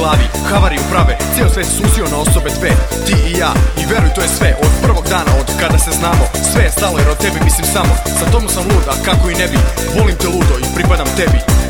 glavi, havariju prave, cijel svet se susio na osobe dve, ti i ja. I veruj, to je sve, od prvog dana, od kada se znamo. Sve je stalo jer od tebe mislim samo, sa tomu sam lud, a kako i ne bi. Volim te ludo i pripadam tebi.